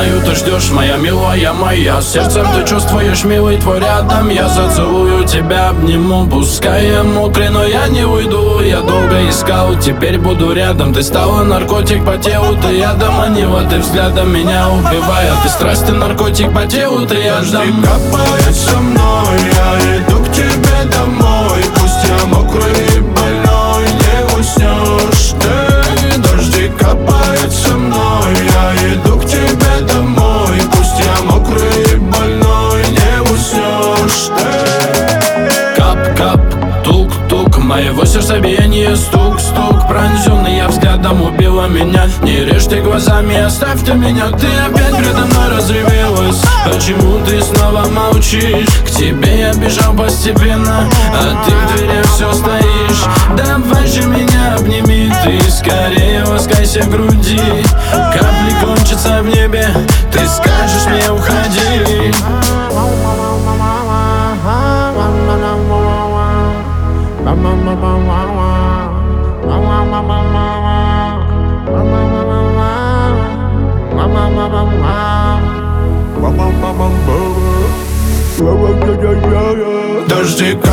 знаю, ты ждешь, моя милая моя. Сердцем ты чувствуешь, милый твой рядом. Я зацелую тебя, обниму. Пускай я мокрый, но я не уйду. Я долго искал, теперь буду рядом. Ты стала наркотик по телу, ты ядом. Манила ты взглядом, меня убивая. Ты страсть, ты наркотик по телу, ты ядом. Дожди капают со мной, я иду к тебе домой. Пусть я мокрый и больной, не уснешь ты. Дожди капают со мной, я иду к тебе домой. Пусть я мокрый и больной, не уснешь ты. Кап-кап, тук-тук, моего сердца биение, стук-стук. Пронзённый я взглядом убила меня. Не режь ты глазами, оставь ты меня. Ты опять передо мной разревелась. Почему ты снова молчишь? К тебе я бежал постепенно, а ты в дверях все стоишь. Давай же меня обними, ты скорее ласкайся в груди. Капли кончатся в небе, ты скажешь мне уходи. Дожди